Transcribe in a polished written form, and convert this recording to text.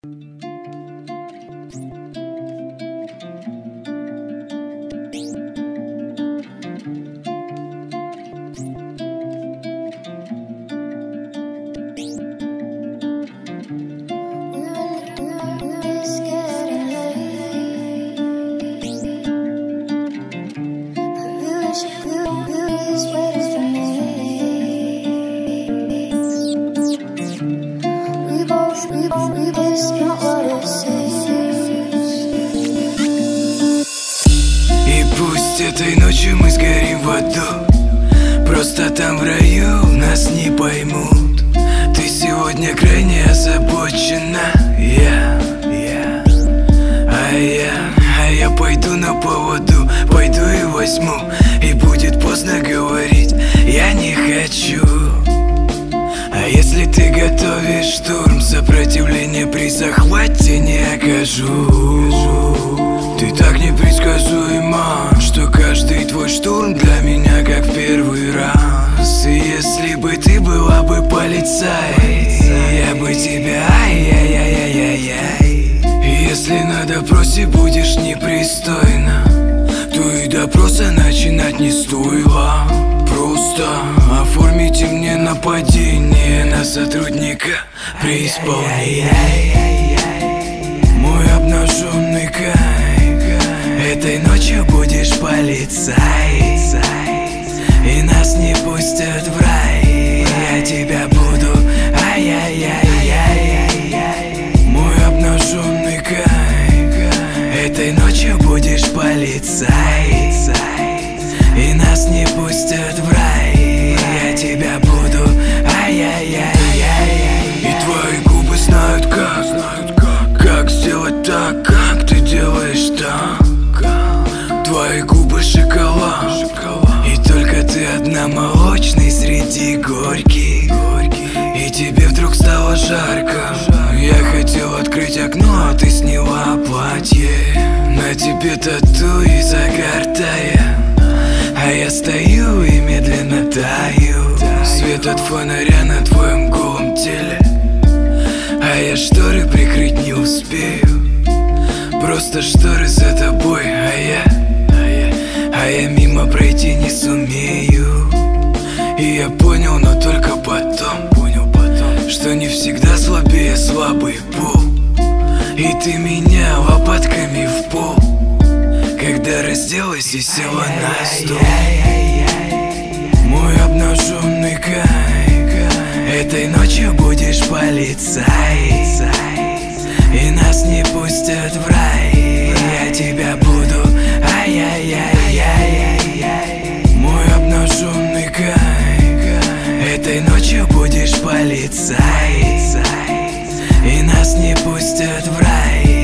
И пусть этой ночью мы сгорим в аду, просто там в раю нас не поймут. Ты сегодня крайне озабочена, а я пойду на поводу, пойду и возьму. И будет поздно говорить, я не хочу. А если ты готовишь штурм, сопротивление при захвате не окажу. Ты так непредсказуема, что каждый твой штурм для меня как в первый раз. И если бы ты была бы полицай, я бы тебя ай-яй-яй-яй-яй. Если на допросе будешь непристойна, то и допроса начинать не стоило. Просто оформите мне нападение на сотрудника при исполнении. Мой обнаженный кайф, этой ночью будешь полицай, и нас не пустят в рай. Я тебя буду ай-яй-яй-яй. Мой обнаженный кайф, этой ночью будешь полицай, и нас не пустят в рай. Я тебя буду ай-яй-яй-яй. И твои губы знают как сделать так, как ты делаешь так. Твои губы шоколад, и только ты одна молочный среди горьких. И тебе вдруг стало жарко. Я хотел открыть окно, а ты сняла платье. На тебе тату и загар тая, а я стою и медленно таю. Свет от фонаря на твоем голом теле, а я шторы прикрыть не успею. Просто шторы за тобой, а я мимо пройти не сумею. И я понял, но только потом, что не всегда слабее слабый пол. И ты меня лопатками в пол, когда разделась и села на стол. Мой обнаженный кайф, этой ночью будешь полицай, и нас не пустят в рай. Я тебя буду ай-яй-яй-яй. Мой обнаженный кайф, этой ночью будешь полицай, и нас не пустят в рай.